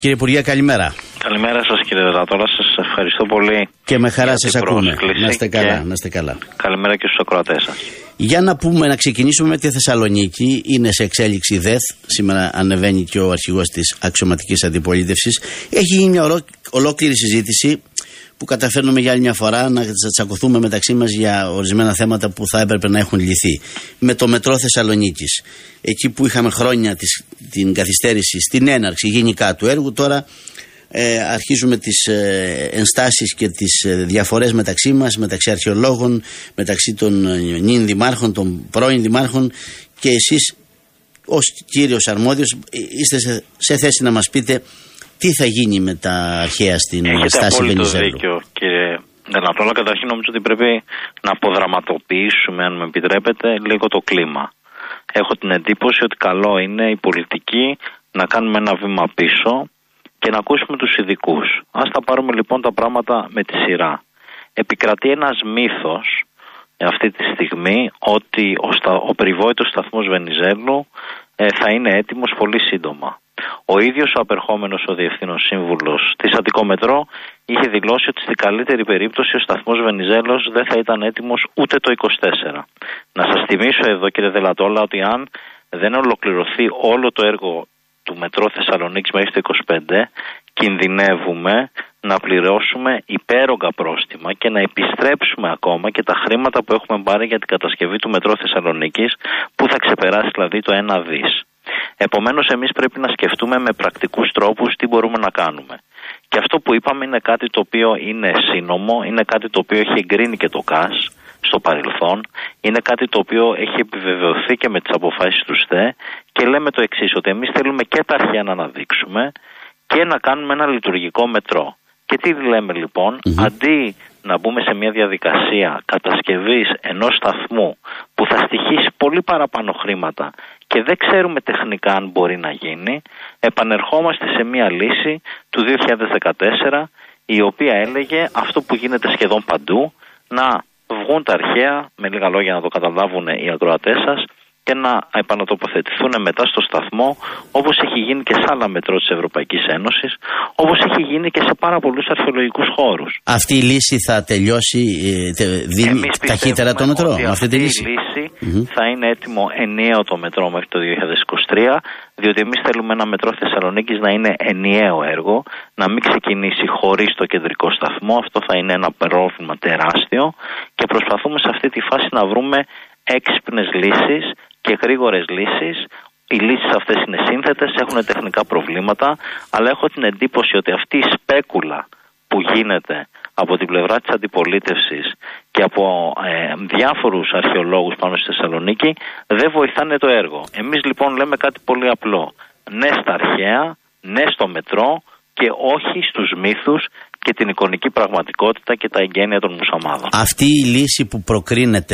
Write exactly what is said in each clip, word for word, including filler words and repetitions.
Κύριε Υπουργέ, καλημέρα. Καλημέρα σας κύριε Δελατόλα, σας ευχαριστώ πολύ. Και με χαρά σας ακούμε. Να είστε καλά, να είστε καλά. Καλημέρα και στους ακροατές σας. Για να πούμε, να ξεκινήσουμε με τη Θεσσαλονίκη. Είναι σε εξέλιξη ΔΕΘ. Σήμερα ανεβαίνει και ο αρχηγός της αξιωματικής αντιπολίτευσης. Έχει γίνει μια ολό, ολόκληρη συζήτηση που καταφέρνουμε για άλλη μια φορά να τσακωθούμε μεταξύ μας για ορισμένα θέματα που θα έπρεπε να έχουν λυθεί. Με το μετρό Θεσσαλονίκης. Εκεί που είχαμε χρόνια της, την καθυστέρηση στην έναρξη γενικά του έργου, τώρα ε, αρχίζουμε τις ε, ενστάσεις και τις ε, διαφορές μεταξύ μας, μεταξύ αρχαιολόγων, μεταξύ των ε, νυν δημάρχων, των πρώην δημάρχων, και εσείς ως κύριος αρμόδιος είστε σε, σε θέση να μας πείτε τι θα γίνει με τα αρχαία στην Έχετε στάση Βενιζέλου. Έχετε απόλυτο δίκιο κύριε Δελατόλα. Καταρχήν νομίζω ότι πρέπει να αποδραματοποιήσουμε, αν με επιτρέπετε, λίγο το κλίμα. Έχω την εντύπωση ότι καλό είναι η πολιτική να κάνουμε ένα βήμα πίσω και να ακούσουμε τους ειδικούς. Ας τα πάρουμε λοιπόν τα πράγματα με τη σειρά. Επικρατεί ένας μύθος αυτή τη στιγμή ότι ο, στα, ο περιβόητος σταθμός Βενιζέλου ε, θα είναι έτοιμος πολύ σύντομα. Ο ίδιος ο απερχόμενος ο διευθύνων σύμβουλος της Αττικομετρό είχε δηλώσει ότι στην καλύτερη περίπτωση ο σταθμός Βενιζέλος δεν θα ήταν έτοιμος ούτε το είκοσι τέσσερα. Να σας θυμίσω εδώ κύριε Δελατόλα ότι αν δεν ολοκληρωθεί όλο το έργο του μετρό Θεσσαλονίκης μέχρι το είκοσι πέντε, κινδυνεύουμε να πληρώσουμε υπέρογκα πρόστιμα και να επιστρέψουμε ακόμα και τα χρήματα που έχουμε πάρει για την κατασκευή του μετρό Θεσσαλονίκης, που θα ξεπεράσει δηλαδή το ένα δις. Επομένως εμείς πρέπει να σκεφτούμε με πρακτικούς τρόπους τι μπορούμε να κάνουμε. Και αυτό που είπαμε είναι κάτι το οποίο είναι σύνομο, είναι κάτι το οποίο έχει εγκρίνει και το ΚΑΣ στο παρελθόν, είναι κάτι το οποίο έχει επιβεβαιωθεί και με τις αποφάσεις του ΣΤΕ, και λέμε το εξής, ότι εμείς θέλουμε και τα αρχαία να αναδείξουμε και να κάνουμε ένα λειτουργικό μετρό. Και τι λέμε λοιπόν, mm-hmm. αντί να μπούμε σε μια διαδικασία κατασκευής ενός σταθμού που θα στοιχήσει πολύ παραπάνω χρήματα και δεν ξέρουμε τεχνικά αν μπορεί να γίνει, επανερχόμαστε σε μια λύση του δύο χιλιάδες δεκατέσσερα, η οποία έλεγε αυτό που γίνεται σχεδόν παντού, να βγουν τα αρχαία, με λίγα λόγια να το καταλάβουν οι ακροατές σας, και να επανατοποθετηθούν μετά στο σταθμό, όπως έχει γίνει και σε άλλα μετρό της Ευρωπαϊκής Ένωσης, όπως έχει γίνει και σε πάρα πολλούς αρχαιολογικούς χώρους. Αυτή η λύση θα τελειώσει ε, δίνει ταχύτερα το μετρό? Ότι αυτή, αυτή η λύση, λύση mm-hmm. θα είναι έτοιμο ενιαίο το μετρό μέχρι το δύο χιλιάδες είκοσι τρία, διότι εμείς θέλουμε ένα μετρό Θεσσαλονίκης να είναι ενιαίο έργο, να μην ξεκινήσει χωρίς το κεντρικό σταθμό. Αυτό θα είναι ένα πρόβλημα τεράστιο και προσπαθούμε σε αυτή τη φάση να βρούμε έξυπνες λύσεις και γρήγορες λύσεις. Οι λύσεις αυτές είναι σύνθετες, έχουν τεχνικά προβλήματα, αλλά έχω την εντύπωση ότι αυτή η σπέκουλα που γίνεται από την πλευρά της αντιπολίτευσης και από ε, διάφορους αρχαιολόγους πάνω στη Θεσσαλονίκη δεν βοηθάνε το έργο. Εμείς λοιπόν λέμε κάτι πολύ απλό. Ναι στα αρχαία, ναι στο μετρό και όχι στους μύθους και την εικονική πραγματικότητα και τα εγγένεια των μουσαμάδων. Αυτή η λύση που προκρίνεται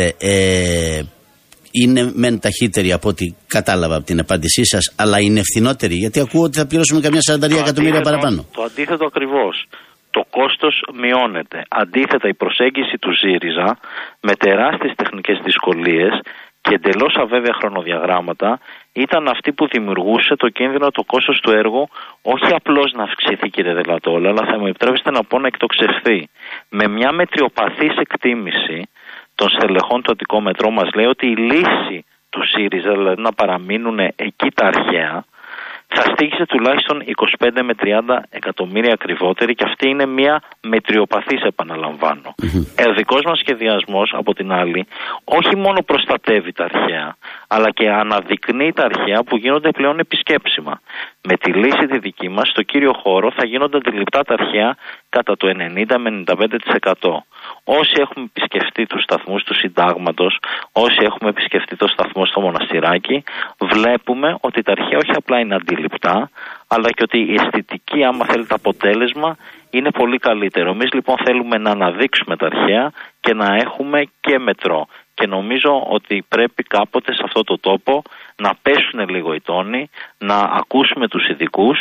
ε, είναι μεν ταχύτερη από ό,τι κατάλαβα από την απάντησή σας, αλλά είναι ευθυνότερη, γιατί ακούω ότι θα πληρώσουμε καμιά σαράντα εκατομμύρια παραπάνω. Το αντίθετο ακριβώς. Το κόστος μειώνεται. Αντίθετα, η προσέγγιση του ΣΥΡΙΖΑ με τεράστιες τεχνικές δυσκολίες και εντελώς αβέβαια χρονοδιαγράμματα ήταν αυτή που δημιουργούσε το κίνδυνο το κόστος του έργου όχι απλώς να αυξηθεί, κύριε Δελατόλα, αλλά θα μου επιτρέψετε να πω να εκτοξευθεί. Με μια μετριοπαθής εκτίμηση των στελεχών του Αττικομετρό μας λέει ότι η λύση του ΣΥΡΙΖΑ, δηλαδή να παραμείνουν εκεί τα αρχαία, θα στήχησε τουλάχιστον είκοσι πέντε με τριάντα εκατομμύρια ακριβότερη, και αυτή είναι μια μετριοπαθής, επαναλαμβάνω. Mm-hmm. Ο δικός μας σχεδιασμός, από την άλλη, όχι μόνο προστατεύει τα αρχαία, αλλά και αναδεικνύει τα αρχαία που γίνονται πλέον επισκέψιμα. Με τη λύση τη δική μας, στο κύριο χώρο θα γίνονται αντιληπτά τα αρχαία κατά το ενενήντα με ενενήντα πέντε τοις εκατό. Όσοι έχουμε επισκεφτεί τους σταθμούς του Συντάγματος, όσοι έχουμε επισκεφτεί το σταθμό στο Μοναστηράκι, βλέπουμε ότι τα αρχαία όχι απλά είναι αντιληπτά, αλλά και ότι η αισθητική, άμα θέλετε, αποτέλεσμα είναι πολύ καλύτερο. Εμείς λοιπόν θέλουμε να αναδείξουμε τα αρχαία και να έχουμε και μετρό. Και νομίζω ότι πρέπει κάποτε σε αυτό το τόπο να πέσουν λίγο οι τόνοι, να ακούσουμε τους ειδικούς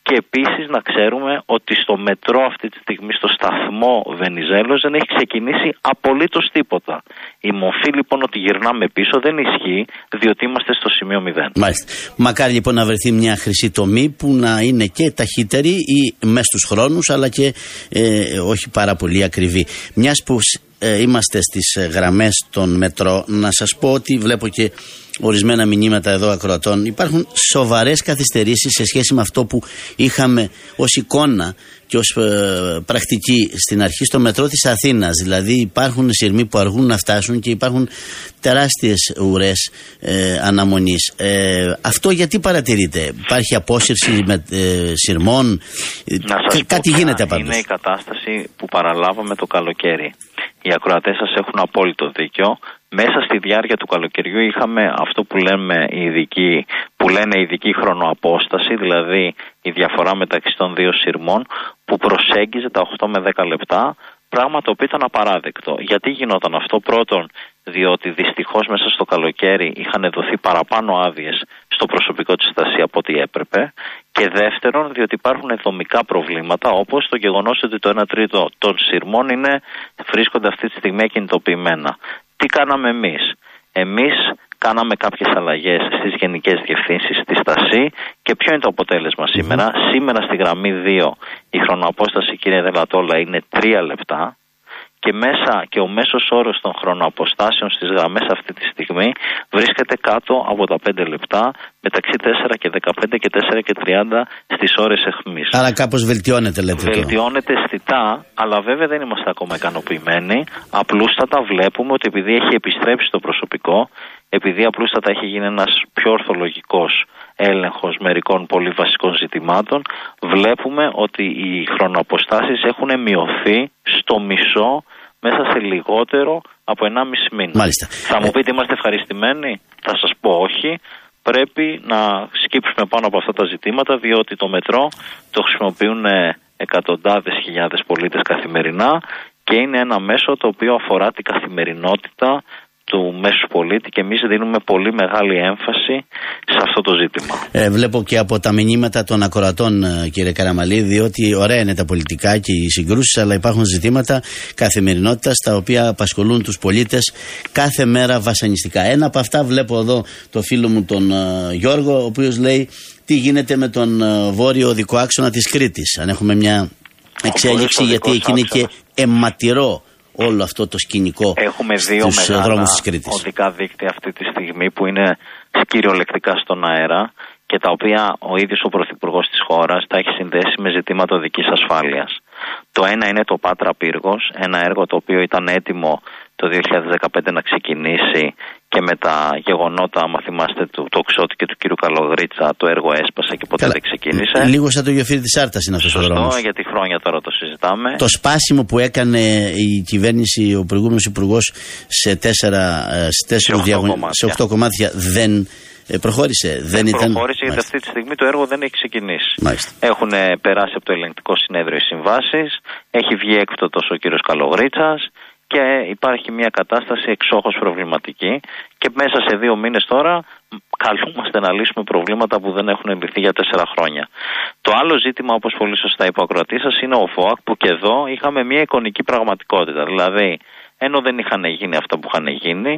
Και επίσης να ξέρουμε ότι στο μετρό αυτή τη στιγμή, στο σταθμό Βενιζέλος, δεν έχει ξεκινήσει απολύτως τίποτα. Η μορφή λοιπόν ότι γυρνάμε πίσω δεν ισχύει, διότι είμαστε στο σημείο μηδέν. Μάλιστα. Μακάρι λοιπόν να βρεθεί μια χρυσή τομή που να είναι και ταχύτερη ή μες στους χρόνους, αλλά και ε, όχι πάρα πολύ ακριβή. Μιας που ε, είμαστε στις γραμμές των μετρό, να σας πω ότι βλέπω και ορισμένα μηνύματα εδώ ακροατών. Υπάρχουν σοβαρές καθυστερήσεις σε σχέση με αυτό που είχαμε ως εικόνα και ως ε, πρακτική στην αρχή στο μετρό της Αθήνας. Δηλαδή υπάρχουν σειρμοί που αργούν να φτάσουν και υπάρχουν τεράστιες ουρές ε, αναμονής. Ε, αυτό γιατί παρατηρείτε? Υπάρχει απόσυρση με, ε, σειρμών? Κα, κάτι γίνεται πάντως. Είναι η κατάσταση που παραλάβαμε το καλοκαίρι. Οι ακροατές σας έχουν απόλυτο δίκιο. Μέσα στη διάρκεια του καλοκαιριού είχαμε αυτό που, λέμε οι ειδικοί, που λένε η ειδική χρονοαπόσταση, δηλαδή η διαφορά μεταξύ των δύο σειρμών, που προσέγγιζε τα οκτώ με δέκα λεπτά, πράγμα το οποίο ήταν απαράδεκτο. Γιατί γινόταν αυτό? Πρώτον, διότι δυστυχώς μέσα στο καλοκαίρι είχαν δοθεί παραπάνω άδειες στο προσωπικό της αστασίας από ό,τι έπρεπε. Και δεύτερον, διότι υπάρχουν δομικά προβλήματα, όπως το γεγονός ότι το ένα τρίτο των σειρμών είναι, βρίσκονται αυτή τη στιγμή ακινητοποιημένα. Τι κάναμε εμείς? Εμείς κάναμε κάποιες αλλαγές στις γενικές διευθύνσεις στη στασή. Και ποιο είναι το αποτέλεσμα σήμερα? Mm-hmm. Σήμερα στη γραμμή δύο η χρονοαπόσταση, κύριε Δελατόλα, είναι τρία λεπτά. Και μέσα και ο μέσος όρος των χρονοαποστάσεων στις γραμμές αυτή τη στιγμή βρίσκεται κάτω από τα πέντε λεπτά, μεταξύ τέσσερα και δεκαπέντε και τέσσερα και τριάντα στις ώρες αιχμής. Άρα κάπως βελτιώνεται, λέτε. Βελτιώνεται αισθητά, αλλά βέβαια δεν είμαστε ακόμα ικανοποιημένοι. Απλούστατα βλέπουμε ότι επειδή έχει επιστρέψει το προσωπικό, επειδή απλούστατα έχει γίνει ένας πιο ορθολογικός έλεγχος μερικών πολύ βασικών ζητημάτων, βλέπουμε ότι οι χρονοαποστάσεις έχουν μειωθεί στο μισό μέσα σε λιγότερο από ενάμιση μήνα. Μάλιστα. Θα μου πείτε, είμαστε ευχαριστημένοι? Θα σας πω όχι. Πρέπει να σκύψουμε πάνω από αυτά τα ζητήματα, διότι το μετρό το χρησιμοποιούν εκατοντάδες χιλιάδες πολίτες καθημερινά και είναι ένα μέσο το οποίο αφορά την καθημερινότητα του μέσου πολίτη και εμείς δίνουμε πολύ μεγάλη έμφαση σε αυτό το ζήτημα. Ε, βλέπω και από τα μηνύματα των ακροατών, κύριε Καραμαλή, ότι ωραία είναι τα πολιτικά και οι συγκρούσεις, αλλά υπάρχουν ζητήματα καθημερινότητας τα οποία απασχολούν τους πολίτες κάθε μέρα βασανιστικά. Ένα από αυτά βλέπω εδώ το φίλο μου τον uh, Γιώργο, ο οποίος λέει τι γίνεται με τον uh, βόρειο οδικό άξονα της Κρήτης. Αν έχουμε μια εξέλιξη, γιατί εκεί είναι και αιματηρό όλο αυτό το σκηνικό. Έχουμε δύο μεγάλα οδικά δίκτυα αυτή τη στιγμή που είναι κυριολεκτικά στον αέρα και τα οποία ο ίδιος ο Πρωθυπουργός της χώρας τα έχει συνδέσει με ζητήματα οδικής ασφάλειας. Το ένα είναι το Πάτρα Πύργος, ένα έργο το οποίο ήταν έτοιμο το δύο χιλιάδες δεκαπέντε να ξεκινήσει και με τα γεγονότα, άμα θυμάστε, του τοξότη και του κύριου Καλογρίτσα, το έργο έσπασε και ποτέ Καλά. δεν ξεκίνησε. Λίγο σαν το γεφύρι της Άρτας είναι αυτός ο δρόμος. Σωστό, γιατί χρόνια τώρα το συζητάμε. Το σπάσιμο που έκανε η κυβέρνηση, ο προηγούμενος υπουργός, σε τέσσερα, σε τέσσερα διαγωνισμούς, σε οκτώ κομμάτια δεν προχώρησε. Δεν, δεν ήταν... προχώρησε γιατί αυτή τη στιγμή το έργο δεν έχει ξεκινήσει. Μάλιστα. Έχουν περάσει από το ελεγκτικό συνέδριο οι συμβάσεις, έχει βγει έκπτωτος ο κύριος Καλογρίτσας και υπάρχει μια κατάσταση εξόχως προβληματική και μέσα σε δύο μήνες τώρα καλούμαστε να λύσουμε προβλήματα που δεν έχουν λυθεί για τέσσερα χρόνια. Το άλλο ζήτημα, όπως πολύ σωστά είπε ο ακροατής σας, είναι ο ΦΟΑΚ, που και εδώ είχαμε μια εικονική πραγματικότητα. Δηλαδή, ενώ δεν είχαν γίνει αυτά που είχαν γίνει,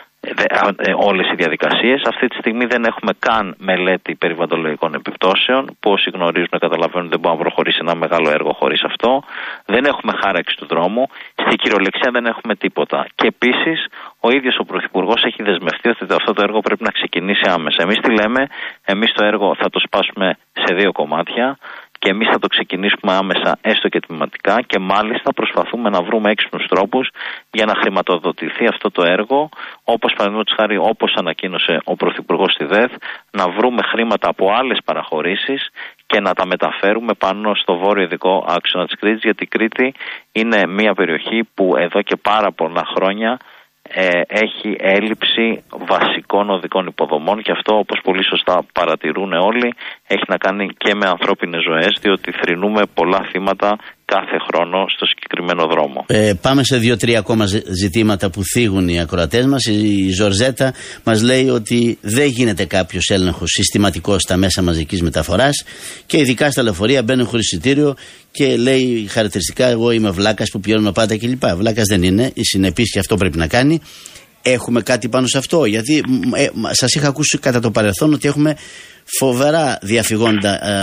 όλες οι διαδικασίες, αυτή τη στιγμή δεν έχουμε καν μελέτη περιβαλλοντολογικών επιπτώσεων, που όσοι γνωρίζουν καταλαβαίνουν δεν μπορεί να προχωρήσει ένα μεγάλο έργο χωρίς αυτό. Δεν έχουμε χάραξη του δρόμου, στη κυριολεξία δεν έχουμε τίποτα. Και επίσης ο ίδιος ο Πρωθυπουργός έχει δεσμευτεί ότι αυτό το έργο πρέπει να ξεκινήσει άμεσα. Εμείς τι λέμε? Εμείς το έργο θα το σπάσουμε σε δύο κομμάτια και εμείς θα το ξεκινήσουμε άμεσα, έστω και τμηματικά, και μάλιστα προσπαθούμε να βρούμε έξυπνους τρόπους για να χρηματοδοτηθεί αυτό το έργο, όπως παραδείγματος χάρη, όπως ανακοίνωσε ο Πρωθυπουργός στη ΔΕΘ, να βρούμε χρήματα από άλλες παραχωρήσεις και να τα μεταφέρουμε πάνω στο βόρειο ειδικό άξονα της Κρήτης, γιατί η Κρήτη είναι μια περιοχή που εδώ και πάρα πολλά χρόνια Ε, έχει έλλειψη βασικών οδικών υποδομών και αυτό, όπως πολύ σωστά παρατηρούν όλοι, έχει να κάνει και με ανθρώπινες ζωές, διότι θρηνούμε πολλά θύματα κάθε χρόνο στο συγκεκριμένο δρόμο. Ε, πάμε σε δύο-τρία ακόμα ζητήματα που θίγουν οι ακροατές μας. Η Ζορζέτα μας λέει ότι δεν γίνεται κάποιος έλεγχος συστηματικός στα μέσα μαζικής μεταφοράς και ειδικά στα λεωφορεία μπαίνουν χωρίς εισιτήριο και λέει χαρακτηριστικά εγώ είμαι βλάκας που πληρώνω πάντα κλπ. Βλάκας δεν είναι, η συνεπής και αυτό πρέπει να κάνει. Έχουμε κάτι πάνω σε αυτό, γιατί ε, σας είχα ακούσει κατά το παρελθόν ότι έχουμε φοβερά διαφυγόντα ε,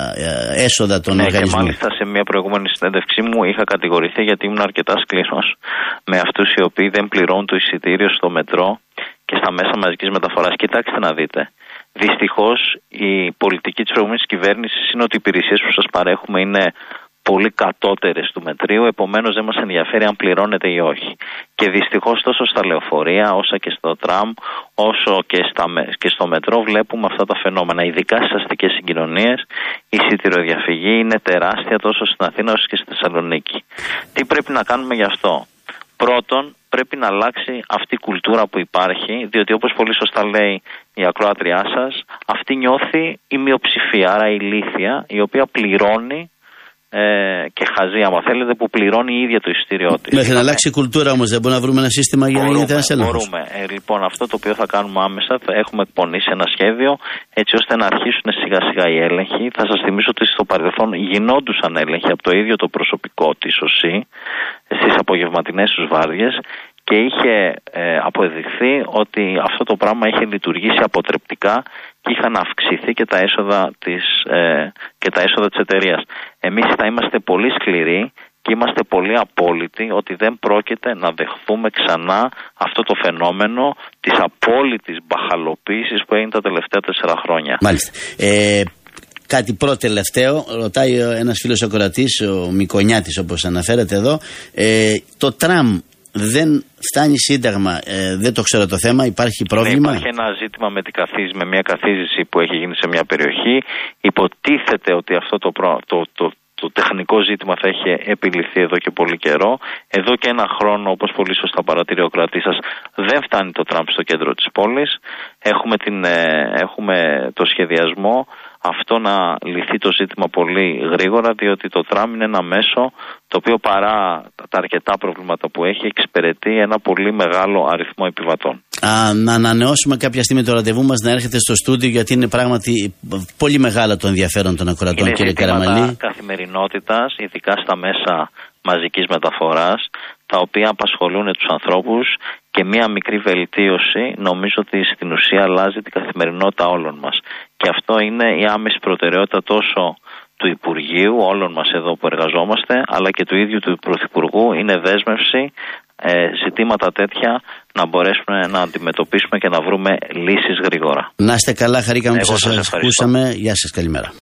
ε, έσοδα των ναι, οργανισμών. Και μάλιστα σε μια προηγούμενη συνέντευξή μου είχα κατηγορηθεί γιατί ήμουν αρκετά σκληρός με αυτούς οι οποίοι δεν πληρώνουν το εισιτήριο στο μετρό και στα μέσα μαζικής μεταφοράς. Κοιτάξτε να δείτε. Δυστυχώς η πολιτική της προηγούμενης κυβέρνησης είναι ότι οι υπηρεσίες που σας παρέχουμε είναι πολύ κατώτερες του μετρίου, επομένως δεν μας ενδιαφέρει αν πληρώνεται ή όχι. Και δυστυχώς τόσο στα λεωφορεία, όσο και στο τραμ, όσο και, στα, και στο μετρό βλέπουμε αυτά τα φαινόμενα. Ειδικά στις αστικές συγκοινωνίες η εισιτηροδιαφυγή είναι τεράστια τόσο στην Αθήνα όσο και στη Θεσσαλονίκη. Τι πρέπει να κάνουμε γι' αυτό? Πρώτον, πρέπει να αλλάξει αυτή η κουλτούρα που υπάρχει, διότι όπως πολύ σωστά λέει η ακροάτριά σας, αυτή νιώθει η μειοψηφία, άρα η ηλίθια, η οποία πληρώνει Ε, και χαζή, άμα θέλετε, που πληρώνει η ίδια το εισιτήριό της. Μέχρι να αλλάξει η κουλτούρα όμως, δεν μπορεί να βρούμε ένα σύστημα για να γίνεται ένας έλεγχος? Μπορούμε. Ε, λοιπόν, αυτό το οποίο θα κάνουμε άμεσα, θα έχουμε εκπονήσει ένα σχέδιο έτσι ώστε να αρχίσουν σιγά σιγά οι έλεγχοι. Θα σας θυμίσω ότι στο παρελθόν γινόντουσαν έλεγχοι από το ίδιο το προσωπικό της ΟΣΥ στις απογευματινές τους βάρδιες και είχε ε, αποδειχθεί ότι αυτό το πράγμα είχε λειτουργήσει αποτρεπτικά και είχαν αυξηθεί και τα έσοδα της, ε, και τα έσοδα της εταιρείας. Εμείς θα είμαστε πολύ σκληροί και είμαστε πολύ απόλυτοι ότι δεν πρόκειται να δεχθούμε ξανά αυτό το φαινόμενο της απόλυτης μπαχαλοποίησης που έγινε τα τελευταία τέσσερα χρόνια. Μάλιστα. Ε... Κάτι πρώτο τελευταίο, ρωτάει ένας φίλος ακροατής, ο Μικονιάτης όπως αναφέρεται εδώ, ε, το τραμ δεν φτάνει σύνταγμα, ε, δεν το ξέρω το θέμα, υπάρχει πρόβλημα? Ναι, υπάρχει ένα ζήτημα με, την καθίζηση, με μια καθίζηση που έχει γίνει σε μια περιοχή. Υποτίθεται ότι αυτό το, προ, το, το, το τεχνικό ζήτημα θα έχει επιληθεί εδώ και πολύ καιρό. Εδώ και ένα χρόνο, όπως πολύ σωστά παρατηρεί ο κρατής σας, δεν φτάνει το τραμ στο κέντρο της πόλης. Έχουμε, την, ε, έχουμε το σχεδιασμό αυτό να λυθεί το ζήτημα πολύ γρήγορα, διότι το τραμ είναι ένα μέσο το οποίο παρά τα αρκετά προβλήματα που έχει εξυπηρετεί ένα πολύ μεγάλο αριθμό επιβατών. Α, να ανανεώσουμε κάποια στιγμή το ραντεβού μας να έρχεται στο στούντιο, γιατί είναι πράγματι πολύ μεγάλο το ενδιαφέρον των ακροατών, είναι κύριε Καραμαλή. Είναι καθημερινότητας, ειδικά στα μέσα μαζικής μεταφοράς, τα οποία απασχολούν τους ανθρώπους και μία μικρή βελτίωση νομίζω ότι στην ουσία αλλάζει την καθημερινότητα όλων μας. Και αυτό είναι η άμεση προτεραιότητα τόσο του Υπουργείου, όλων μας εδώ που εργαζόμαστε, αλλά και του ίδιου του Πρωθυπουργού. Είναι δέσμευση ε, ζητήματα τέτοια να μπορέσουμε να αντιμετωπίσουμε και να βρούμε λύσεις γρήγορα. Να είστε καλά, χαρήκαμε που σας ακούσαμε. Γεια σας, καλημέρα.